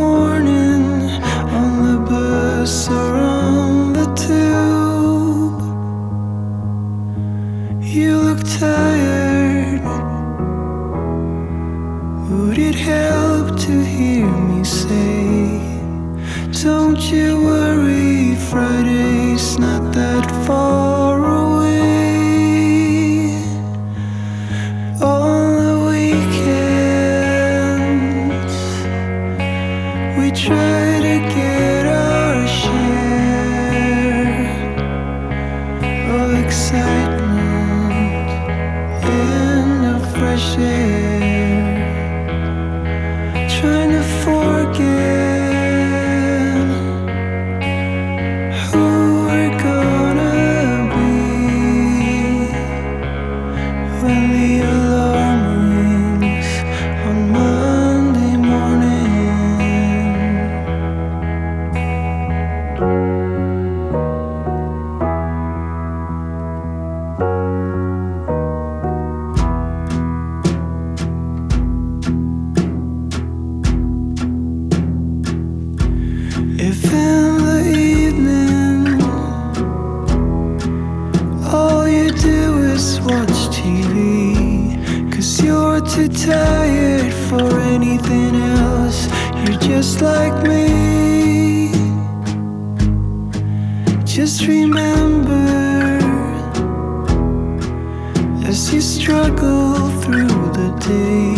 morning on the bus or on the tube. You look tired. Would it help to hear me say, don't you worry, Friday's not that far away. On the weekends we try to get our share of excitement in the fresh air, trying to forget who we're gonna be when the alarm rings on Monday morning. If in the evening all you do is watch TV, 'cause you're too tired for anything else, you're just like me. Just remember, as you struggle through the day,